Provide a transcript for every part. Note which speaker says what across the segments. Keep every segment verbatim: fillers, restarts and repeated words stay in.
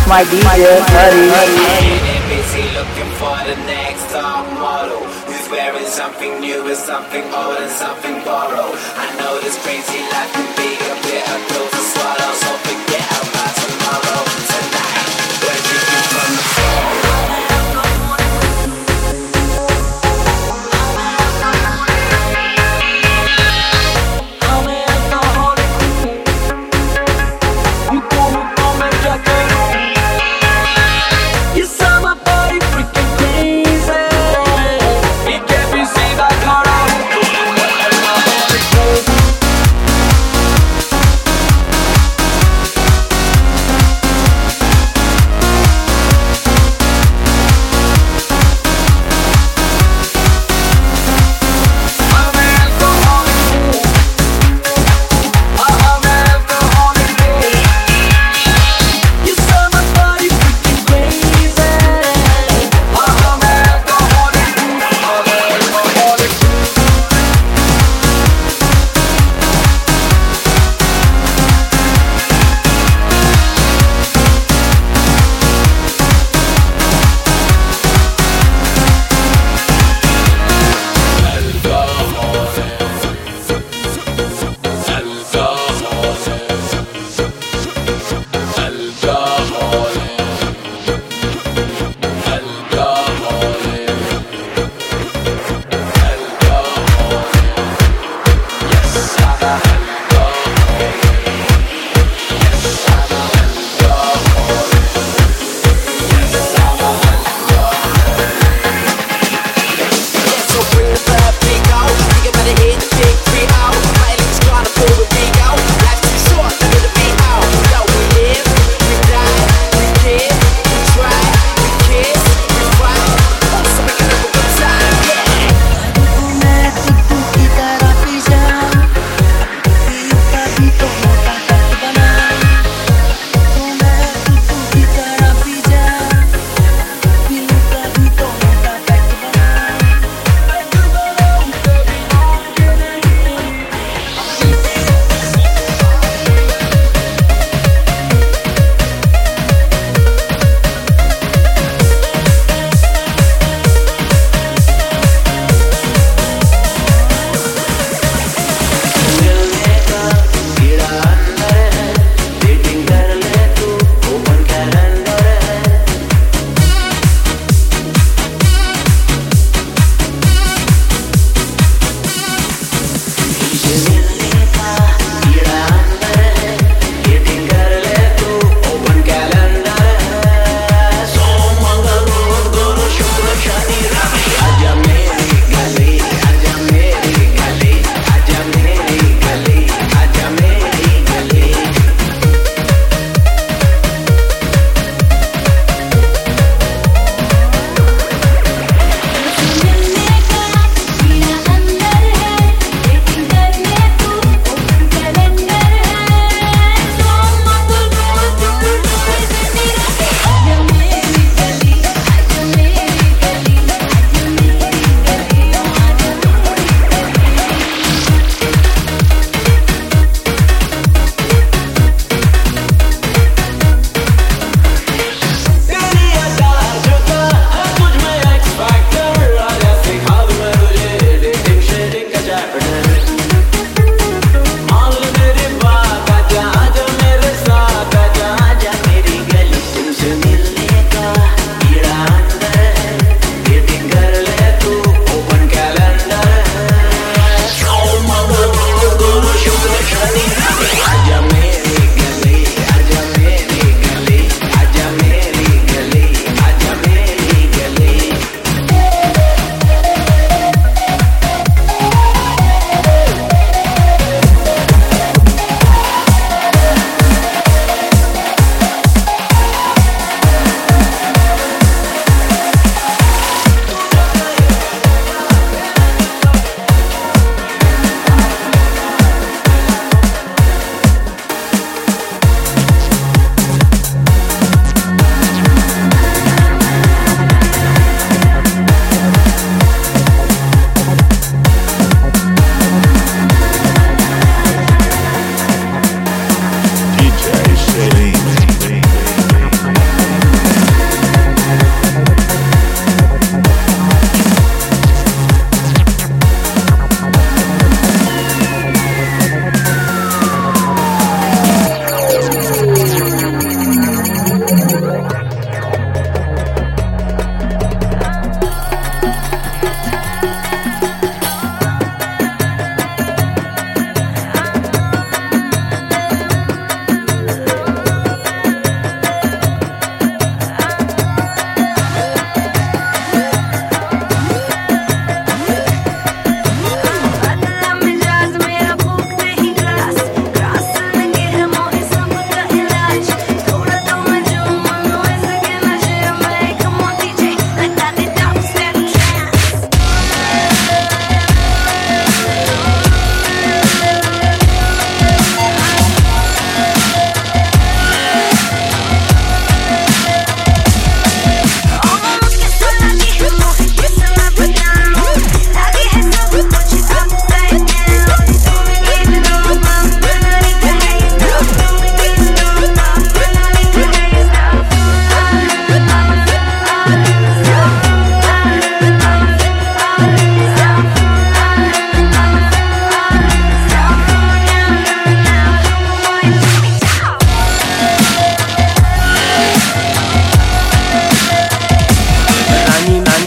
Speaker 1: my D J Hari.
Speaker 2: Busy looking for the next top model who's wearing something new and something old and something borrowed. I know this crazy life can be a bit of pill to swallow, so forget about tomorrow. Tonight, we're drinking from the floor.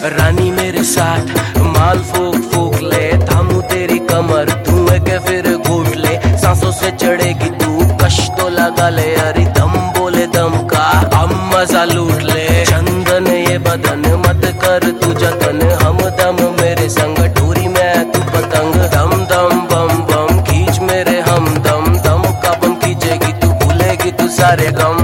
Speaker 1: रानी मेरे साथ माल फूक फूक ले, थामू तेरी कमर तू के फिर घूट ले, सांसों से चढ़ेगी तू कश तो लगा ले, अरे दम बोले दम का हम मजा लूट ले। चंदन ये बदन मत कर तू जतन, हम दम मेरे संग डोरी में तू पतंग, दम दम बम बम खींच मेरे हम दम, दम का बम खींचेगी तू भूलेगी तू सारे गम।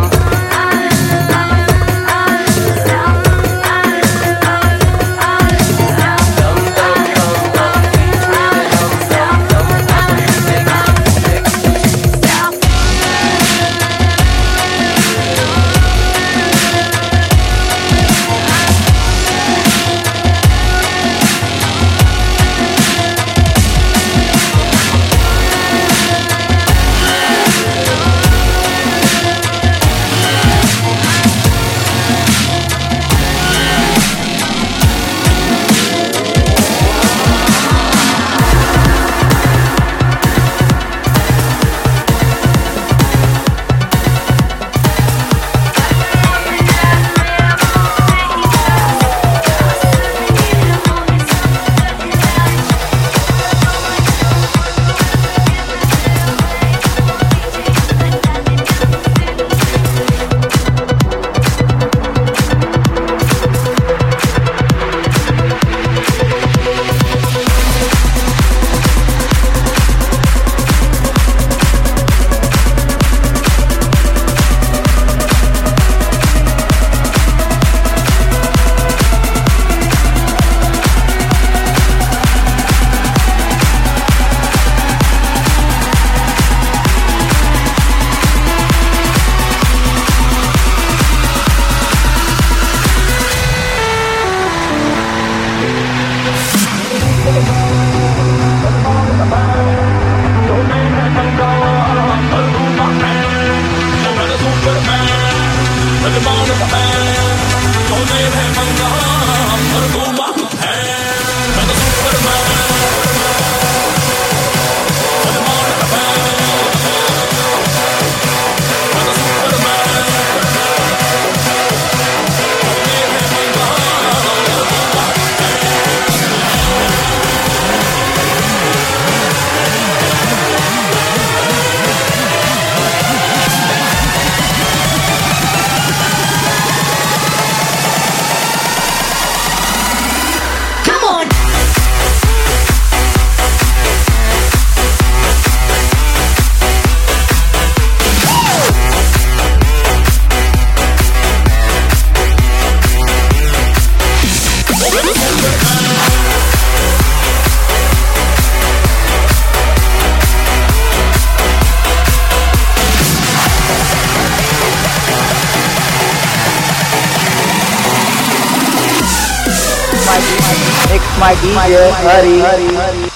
Speaker 3: My D J Hari.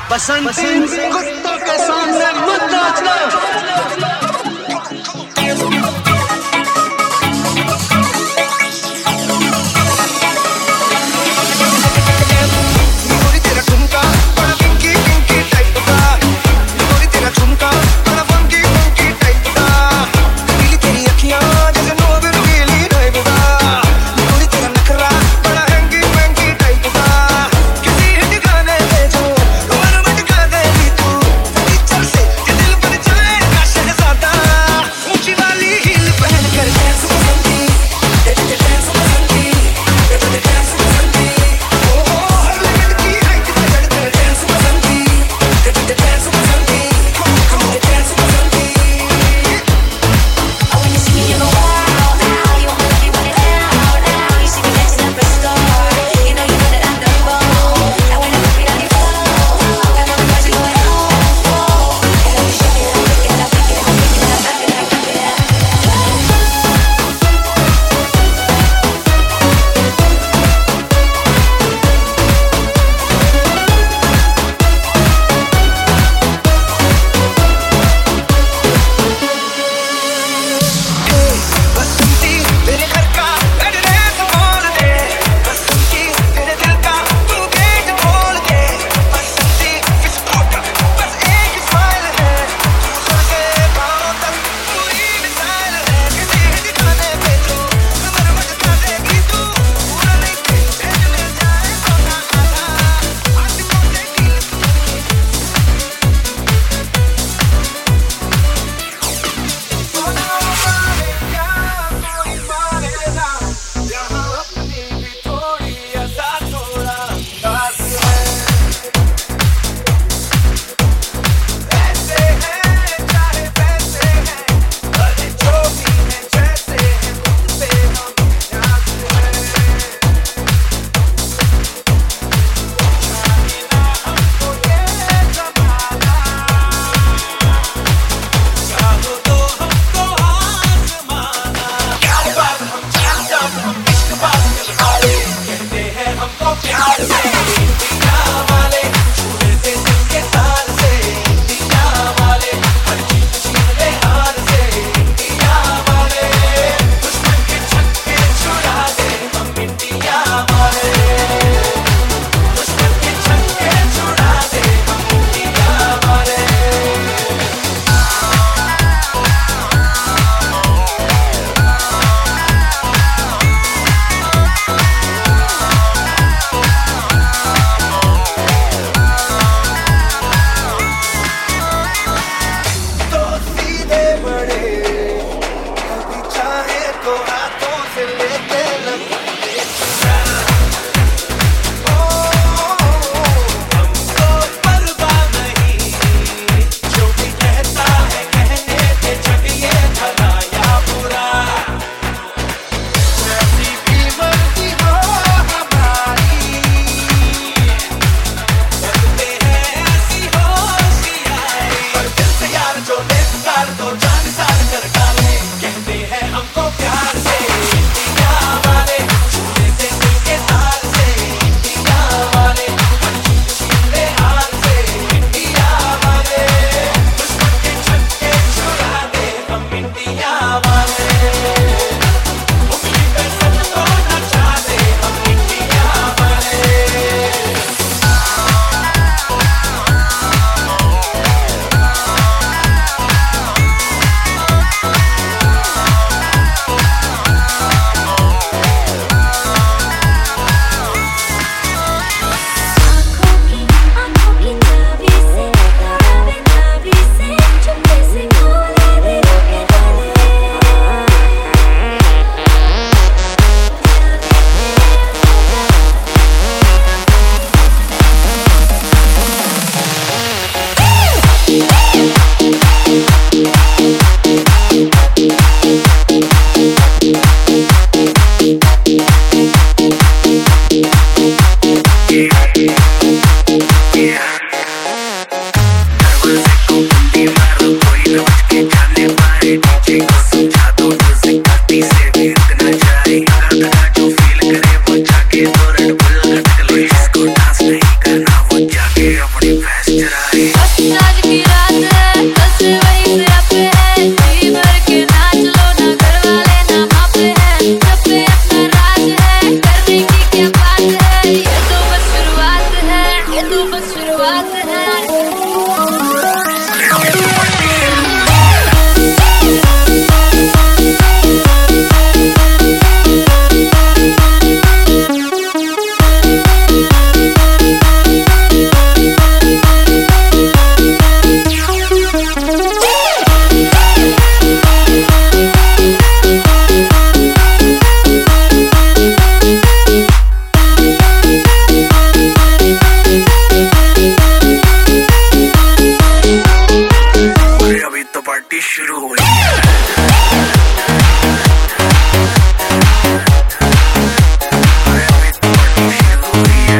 Speaker 4: बसंती कुत्तों के सामने मत नाचना।
Speaker 5: ज्यादा
Speaker 2: चराए।
Speaker 5: आज की रात है, बस वही से अपे है, जी भर के नाच लो ना, घर वाले ना मापे है, सब पे अपना राज है, करने की क्या बात है, ये तो बस शुरुआत है, ये तो बस शुरुआत है।
Speaker 2: पार्टी शुरू हुई है। अभी तो पार्टी शुरू हुई है।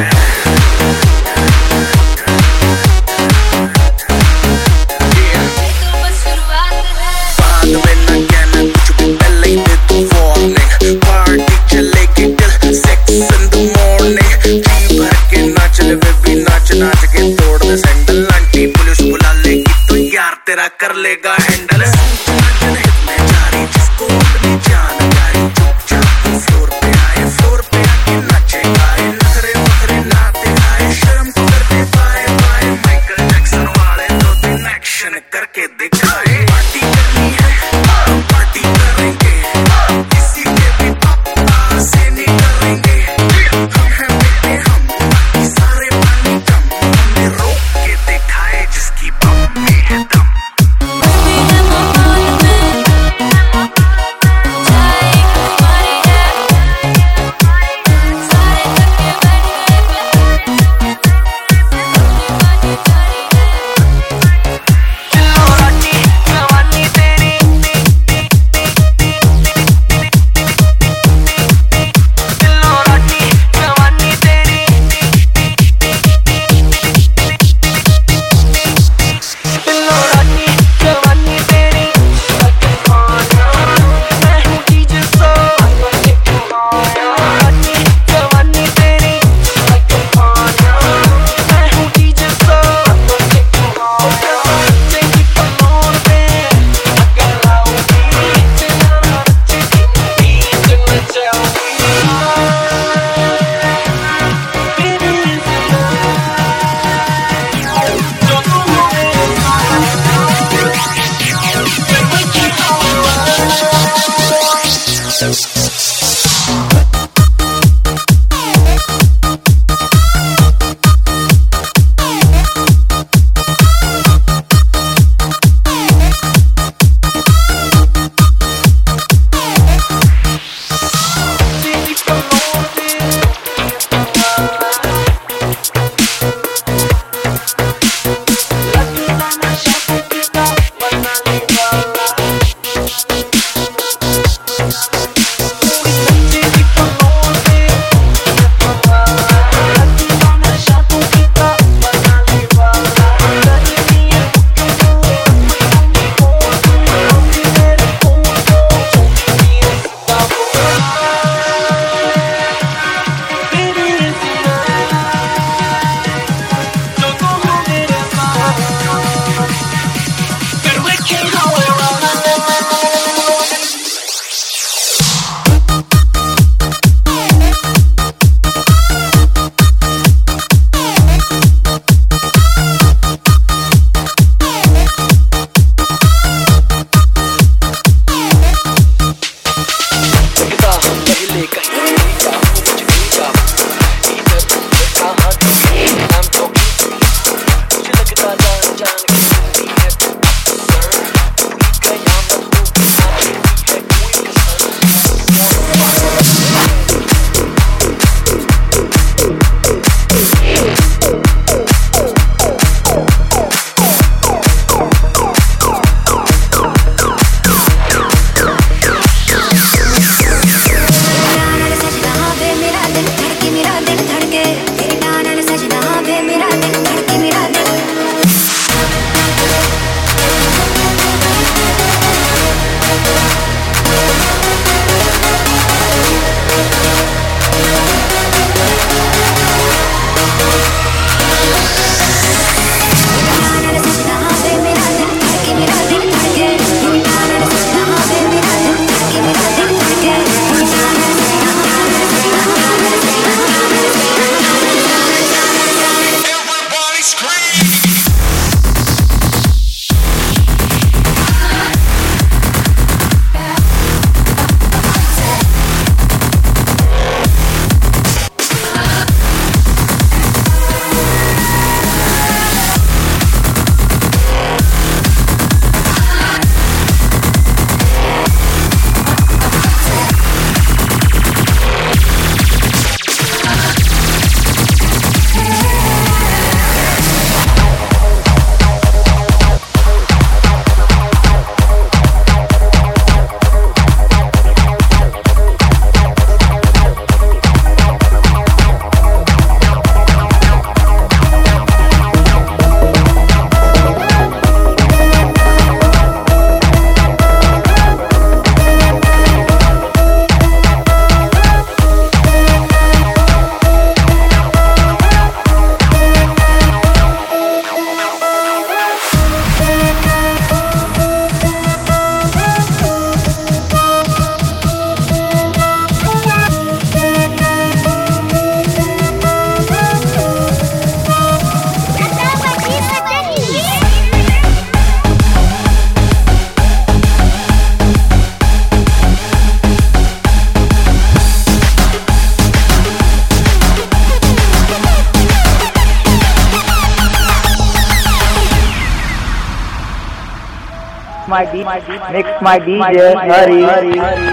Speaker 2: बाद में न कहना कुछ भी, पहले ही दे तू वार्निंग। पार्टी चलेगी till six in the morning। जी भर के नाच ले बेबी, नाच नाच के तोड़ दे सैंडल। आंटी पुलिस बुला लेगी तो यार तेरा कर लेगा हैंडल। जारी जिसको अपनी जान प्यारी, चुपचाप फ्लोर पे आए, फ्लोर पे आके नाचे गाए, नखरे नखरे नाते आए, शर्म को करते पाए पाए, माइकल जैक्सन वाले दो दिन एक्शन करके दिखाए। पार्टी करनी है, पार्टी करेंगे, किसी के भी पापा से नहीं करेंगे। हम हैं बेटे हम, बाकी सारे पानी कम, हमने रोक के दिखाए जिसकी बम में है दम।
Speaker 3: my D J, mix my D J Hari.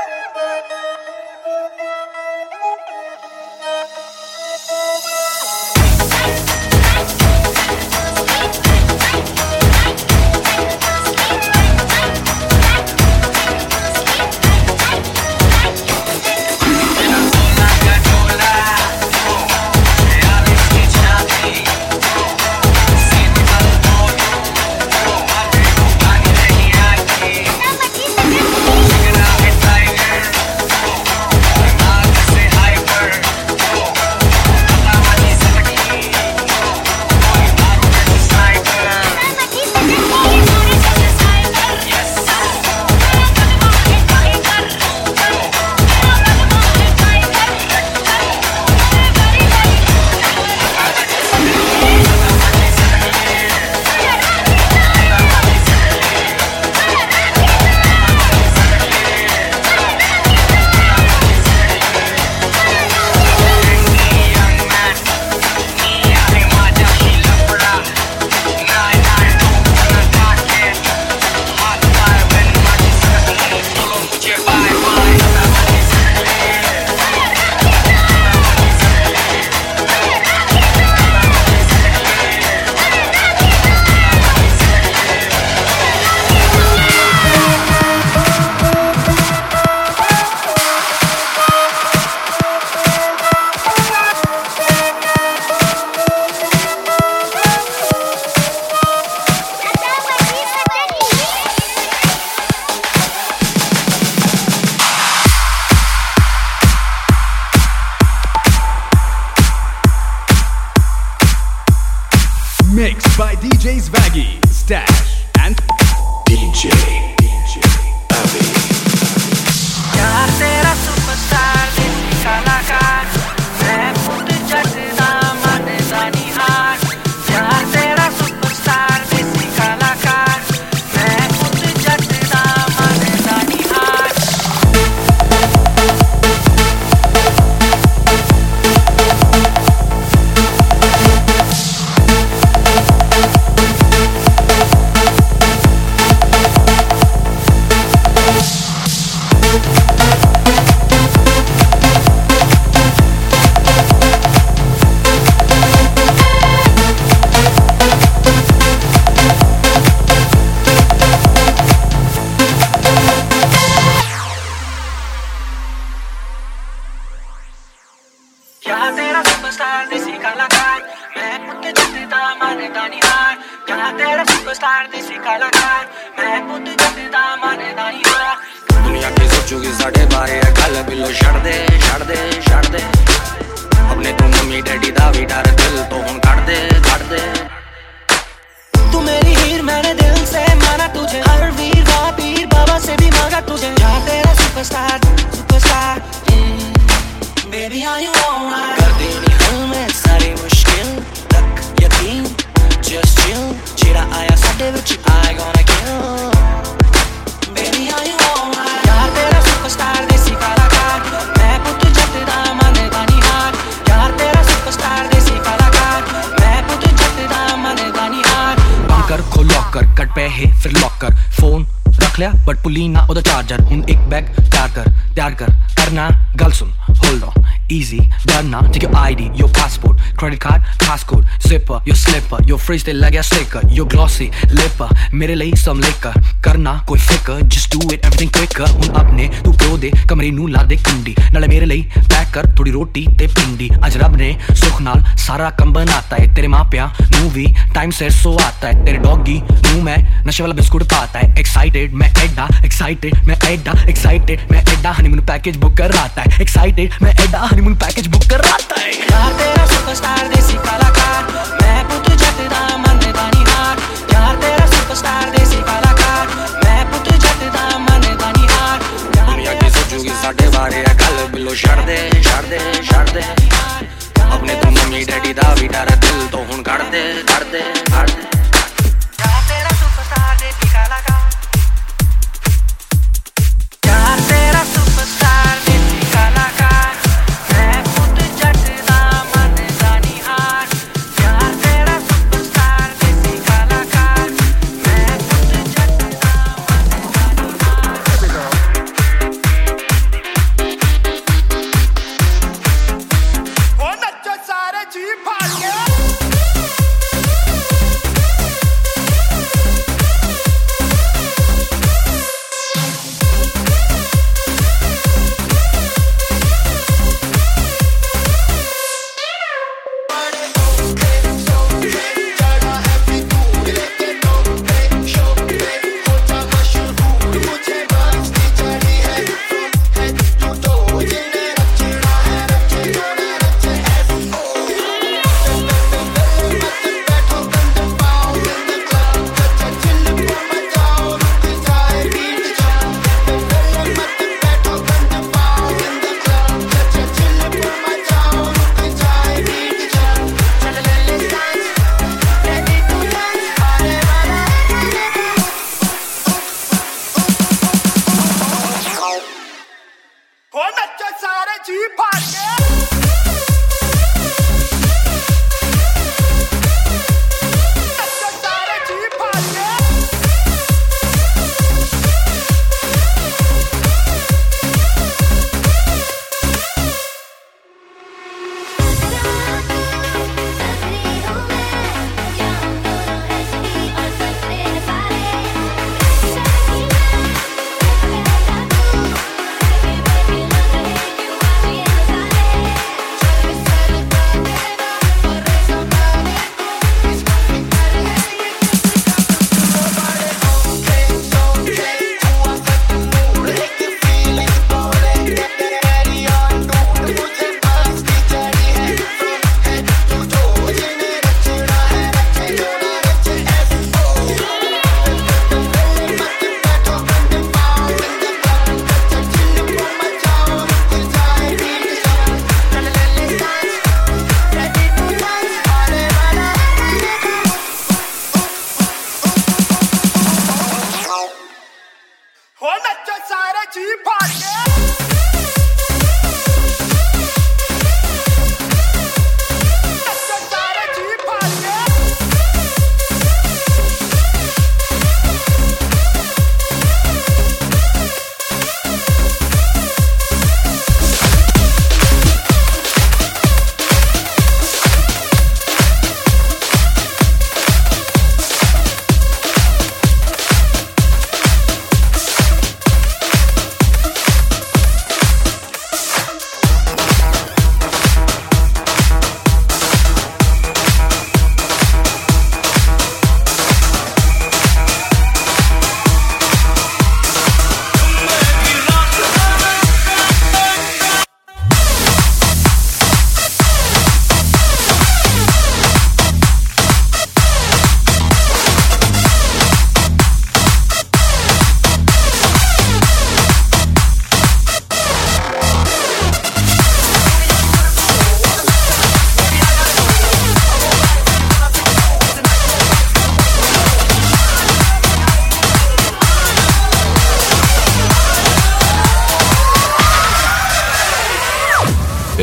Speaker 6: Mixed by D J Swaggy, Stash and D J D J Abby.
Speaker 7: यार तेरा सुपरस्टार देसी कलाकार मैं खुद जगदा मानदा निहार यार तेरा सुपरस्टार देसी कलाकार मैं खुद जगदा मानदा निहार क्या तेरा सुपरस्टार देसी कलाकार मैं खुद जगदा मानदा निहार क्या तेरा सुपरस्टार देसी कलाकार मैं खुद जगदा मानदा निहार
Speaker 1: दुनिया की सोचूगी साढ़े बारह गल बिलो छड़ दे छड़ दे छड़ दे अपने तू मम्मी डैडी दा भी डर दिल तो हुन कट दे कट दे
Speaker 7: तू मेरी हीर मैंने दिल से माना तुझे हर वीर वा पीर बाबा से भी मांगा तुझे क्या तेरा superstar superstar Baby, are you alright? कर देनी हूँ मैं सारी मुश्किल तक यकीन Just chill चिड़ा आया साडे विच I gonna kill Baby, are you alright? यार तेरा सुपरस्टार देसी कलाकार मैं पुत जगदा मानदा निहार यार तेरा सुपरस्टार देसी कलाकार मैं पुत जगदा मानदा निहार
Speaker 1: बंद कर खोल लॉक कर कट पे है फिर लॉक कर फोन रख लिया बट पुली ना ओदा चार्जर हुन एक बैग तैयार कर तैयार कर करना गल सुन hold on easy done now take your I D your passport credit card passcode zipper your slipper your fridge they like a slicker your glossy lipper मेरे लिए some liquor करना कोई फिकर just do it everything quicker हुन अपने तू प्यो दे कमरे नू ला दे कुंडी नाले मेरे लिए पैक कर थोड़ी रोटी ते पिंडी अज रब ने सुख नाल सारा कम बनाता है तेरे माँ प्या नू भी टाइम से सो आता है तेरे डॉगी नू मैं नशे वाला बिस्कुट पाता है एक्साइटेड मैं एडा एक्साइटेड मैं एडा एक्साइटेड मैं एडा हनीमून पैकेज बुक कर आता है एक्साइटेड मैं एडा हनीमून पैकेज बुक कर आता है
Speaker 7: यार तेरा सुपरस्टार देसी कलाकार मैं पुत जगदा मानदा निहार यार तेरा सुपरस्टार देसी कलाकार मैं पुत जगदा मानदा निहार
Speaker 1: दुनिया की सोचूगी साढ़े बारह गल बिलो छड़ दे छड़ दे छड़ दे अपने तू मम्मी डैडी दा भी डर दिल तो हुन कट दे कट दे कट दे
Speaker 7: यार तेरा सुपरस्टार देसी कलाकार यार तेरा सुपरस्टार देसी कलाकार मैं खुद जगदा मानदा निहार यार तेरा सुपरस्टार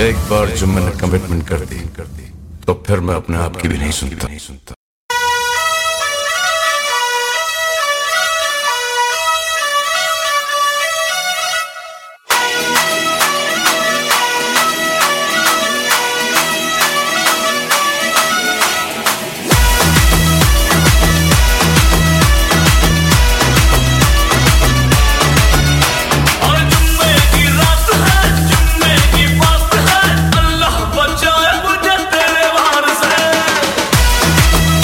Speaker 8: एक बार जो मैंने कमिटमेंट कर दी तो फिर मैं अपने आप की भी नहीं सुनता नहीं सुनता
Speaker 9: अल्लाह बचाए मुझे तेरे वार से।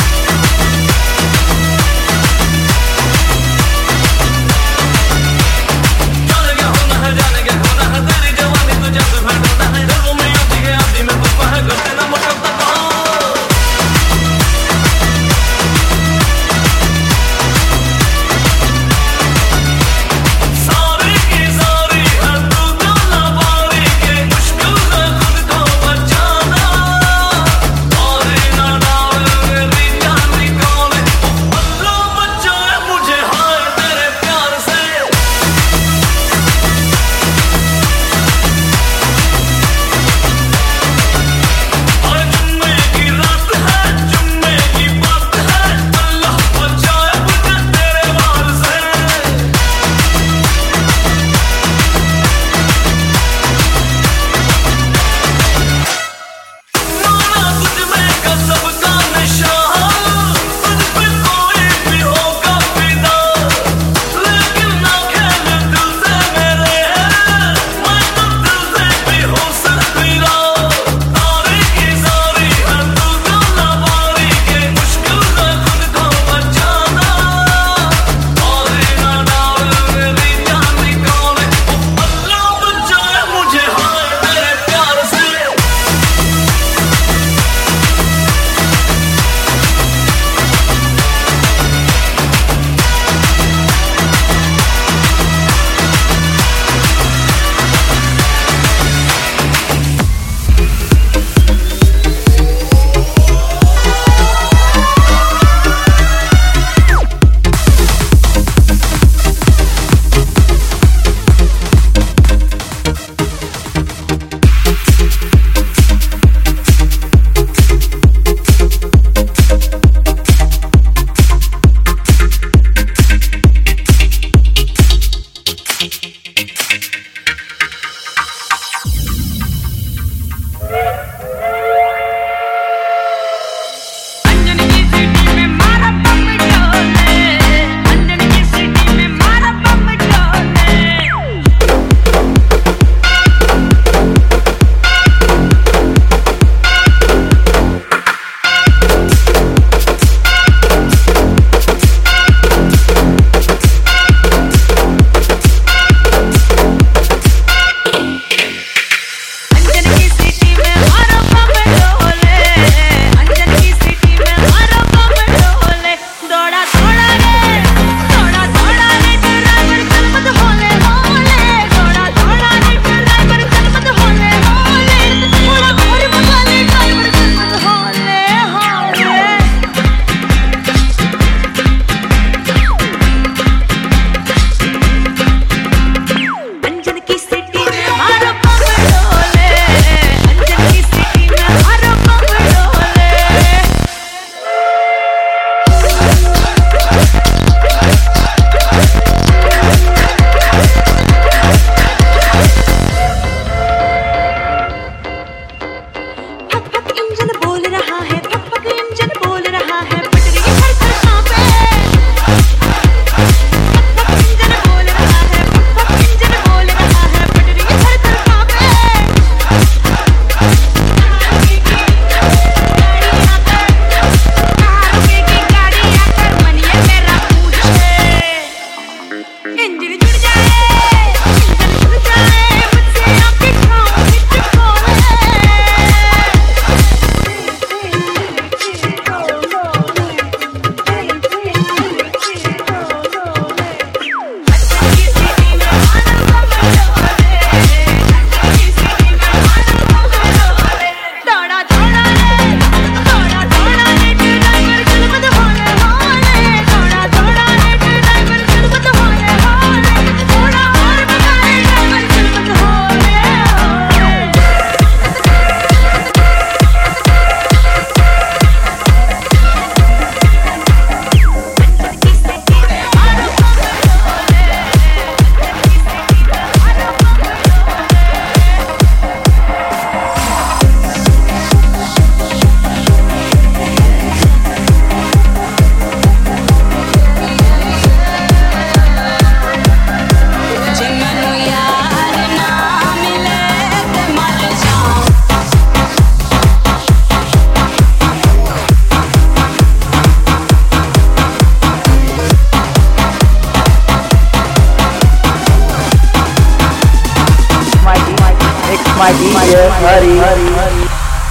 Speaker 3: my D J Hari.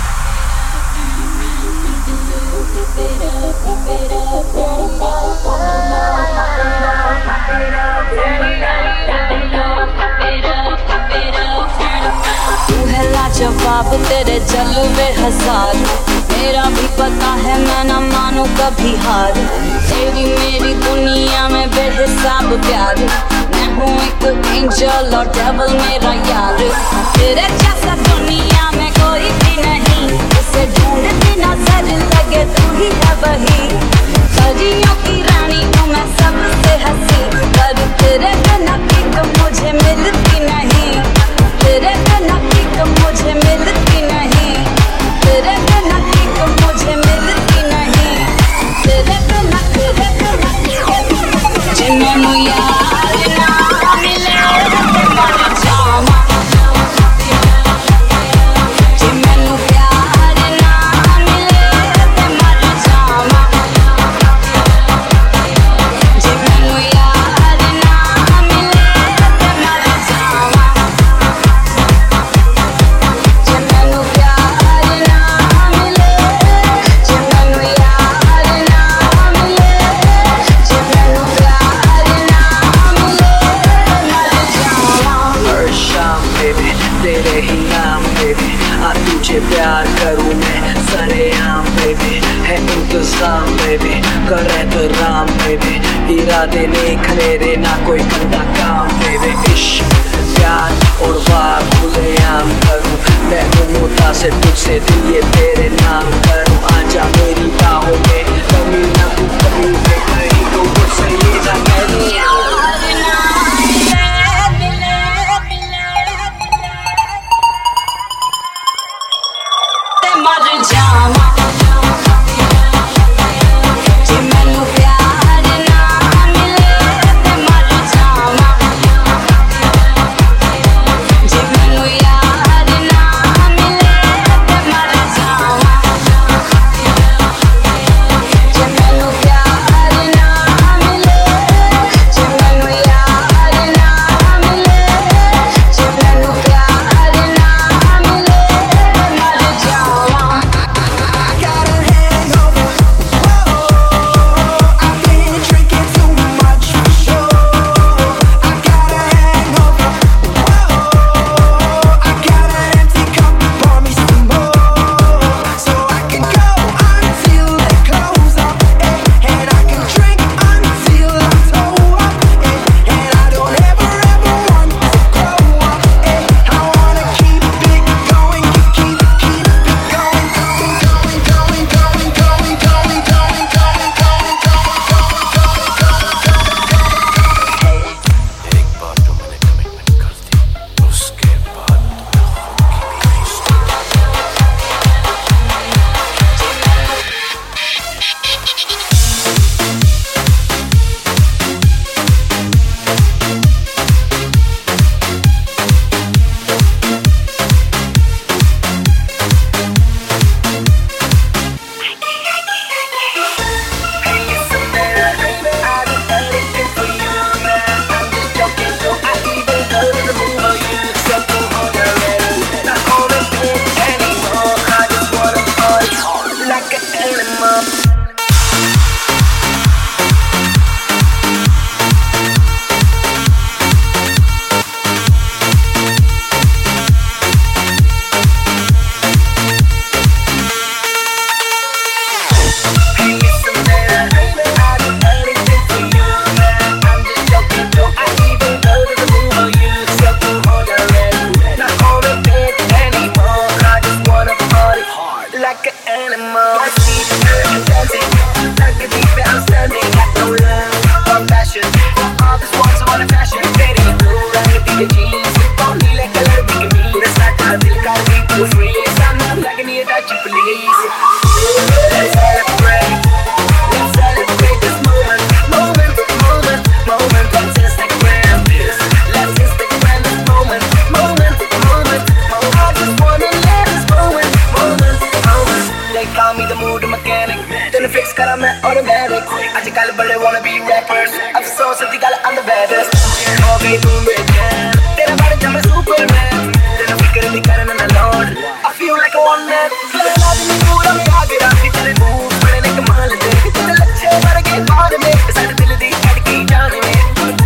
Speaker 5: जवाब तेरे जलवे हजार, मेरा भी पता है मैं ना मानू कभी हार। तेरी मेरी दुनिया में बेहिसाब प्यार, मैं हूँ एक एंजल और डेविल मेरा यार। तेरे जैसा दुनिया में कोई भी नहीं, उसे ढूंढती नजर लगे तू ही है वही। परियों की रानी हूँ मैं सबसे हंसी, पर तेरे बिना भी तो मुझे मिलती नहीं। तेरे बिना भी तो मुझे मिलती नहीं। तेरे बिना भी तो मुझे मिलती नहीं। तेरे बिना तेरे बिना जे मैनू यार ना मिले ते मर जावां। जे मैनू प्यार ना मिले ते मर जावां। जे मैनू यार ना मिले ते मर जावां।
Speaker 1: प्यार करूँ मैं सरेआम बेबी, है इंतजाम बेबी, कर एहतराम बेबी। इरादे नेक मेरे ना कोई गंदा काम बेबी। इश्क प्यार और वार खुलेआम करूँ मैं, मुता से तुझसे दिल ये तेरे नाम करूँ। आजा मेरी बाहों में कमी ना तू कभी पे कहीं तो मुझसे ये ना कहनी
Speaker 5: मर जावां। जे मैनू प्यार ना मिले ते मर जावां। जे मैनू यार ना मिले ते मर जावां। जे मैनू प्यार ना मिले, जे मैनू यार ना मिले, जे मैनू प्यार ना मिले ते मर जावां।
Speaker 7: हो गई तुम बेचैन, तेरा बड़ा जमा सुपरमैन, तेरा फिक्र नहीं करना on it. आदमी पूरा में आगे राखी तेरे मूव बड़े कमाल दे तेरे लच्छे वर्गे बार में सारे दिल दी धड़की जान में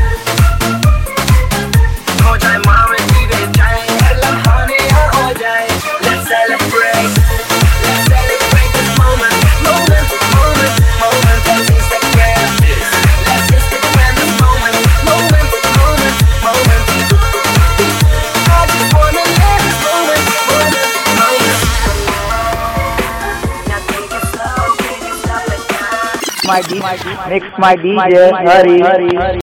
Speaker 7: हो जाए मावे जीवे जाए हर लम्हा ने यहाँ हो जाए. Let's celebrate, let's celebrate this moment, moment, moment, moment. Let's Instagram this, let's Instagram this moment, moment, moment, moment. I just wanna live this moment, moment, moment. Now take it slow, take it slow and down.
Speaker 3: My D, mix my D J Hari.